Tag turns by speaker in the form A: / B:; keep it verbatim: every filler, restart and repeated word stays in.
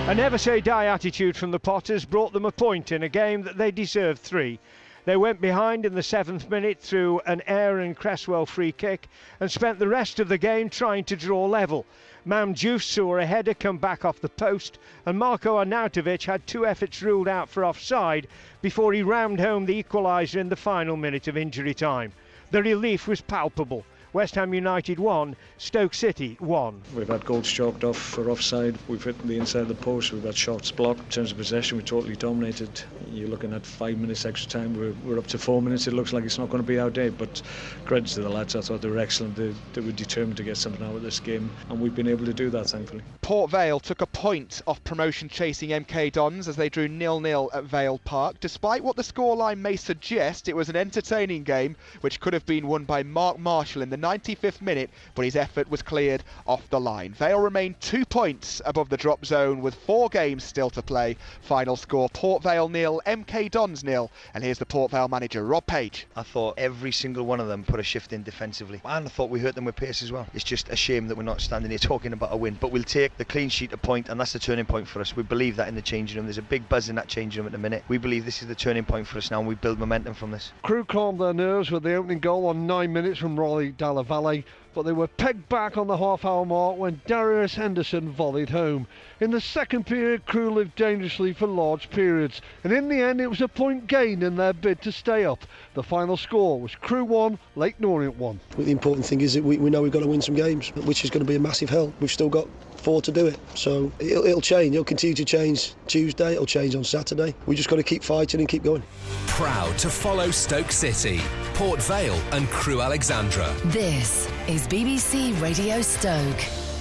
A: A never-say-die attitude from the Potters brought them a point in a game that they deserved three. They went behind in the seventh minute through an Aaron Cresswell free kick and spent the rest of the game trying to draw level. Mam Diouf saw a header come back off the post, and Marko Arnautovic had two efforts ruled out for offside before he rammed home the equaliser in the final minute of injury time. The relief was palpable. West Ham United won, Stoke City won.
B: We've had goals chalked off for offside, we've hit the inside of the post, we've had shots blocked. In terms of possession, we totally dominated. You're looking at five minutes extra time, we're, we're up to four minutes. It looks like it's not going to be our day, but credit to the lads, I thought they were excellent. They, they were determined to get something out of this game, and we've been able to do that, thankfully.
C: Port Vale took a point off promotion-chasing M K Dons as they drew nil nil at Vale Park. Despite what the scoreline may suggest, it was an entertaining game which could have been won by Mark Marshall in the ninety-fifth minute, but his effort was cleared off the line. Vale remain two points above the drop zone with four games still to play. Final score, Port Vale nil, M K Dons nil, and here's the Port Vale manager, Rob Page.
D: I thought every single one of them put a shift in defensively, and I thought we hurt them with pace as well. It's just a shame that we're not standing here talking about a win, but we'll take the clean sheet a point, and that's the turning point for us. We believe that in the changing room. There's a big buzz in that changing room at the minute. We believe this is the turning point for us now, and we build momentum from this.
E: Crew calmed their nerves with the opening goal on nine minutes from Rolly Dalla Valle, but they were pegged back on the half-hour mark when Darius Henderson volleyed home. In the second period, Crew lived dangerously for large periods, and in the end it was a point gained in their bid to stay up. The final score was Crew one, Leyton Orient one.
F: The important thing is that we, we know we've got to win some games, which is going to be a massive help. We've still got four to do it, so it'll, it'll change. It'll continue to change Tuesday, it'll change on Saturday. We just got to keep fighting and keep going.
G: Proud to follow Stoke City, Port Vale and Crewe Alexandra.
H: This is B B C Radio Stoke.